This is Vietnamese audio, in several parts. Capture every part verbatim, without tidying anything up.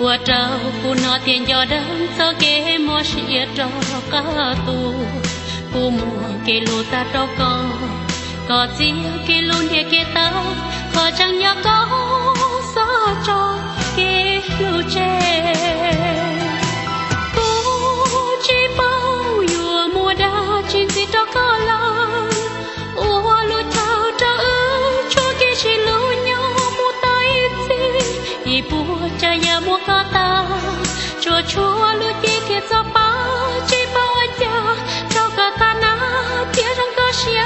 bùa trâu cu nó tiền gió đắng cho kế mua xịa trò cá tu cu mùa kế lô ta trâu co có gì kế luôn địa kế ta khó chẳng nhớ có gió cho kế lô che cu chỉ bao vừa mùa đã chín gì trâu có lòng ua lô thao trâu cho kế chỉ lô nhau mua tay gì y bùa cha ya mua cá ta chua chua lúa chi kia cho ba chi bao cha cho cả ta na kia răng có xia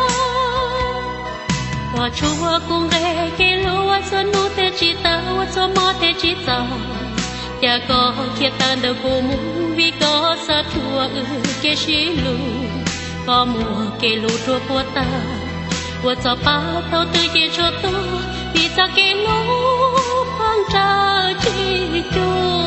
hoa chua cùng ghé kia lúa cho nu te chi ta cho mò te chi ta cha có kia ta đâu cô muốn vì có sa thua ư kia xí lu có mùa kia lúa chua của ta của cho ba tao tự nhiên cho tôi vì sao kia lúa phong trào chi chu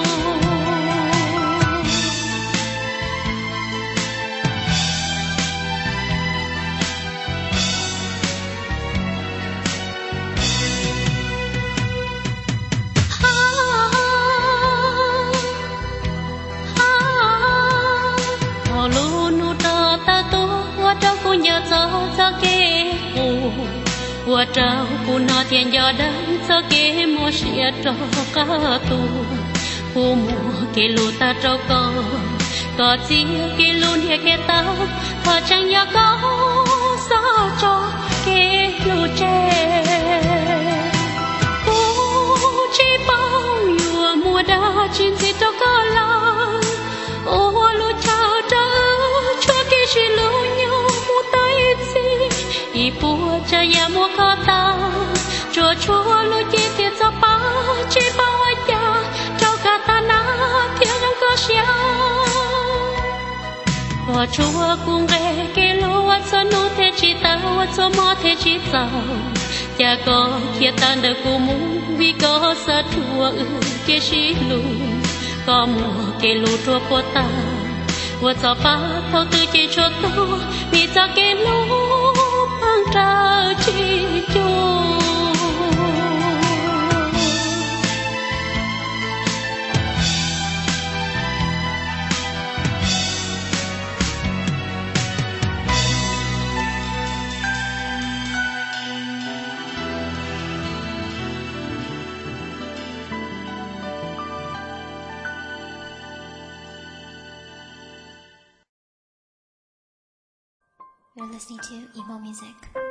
bùa trâu cu nó tiền gió đắng cho kế mua xịa trò cá tu cu mùa kế lô ta trâu co có gì kế luôn địa kế ta họ chẳng nhớ có gió cho kế lô che cu chỉ bao vừa mùa đã chín gì trâu có lòng ô lô chào trâu cho kế chỉ lô nhau mua tay gì y bùa cha ya mua cá ta chua chua lúa chi tiệt cho ba chi bao cha cho cả ta na thiên răng có xia hoa chua cùng ghé cái lúa cho nu thế chi ta cho mò thế chi giàu cha có kia ta đời cô muốn vì có sa thua kia xí lu có mùa cái lúa chua của ta hoa cho ba thâu tư chi cho tôi vì cho cái lúa phong trào chi chu. You're listening to emo music.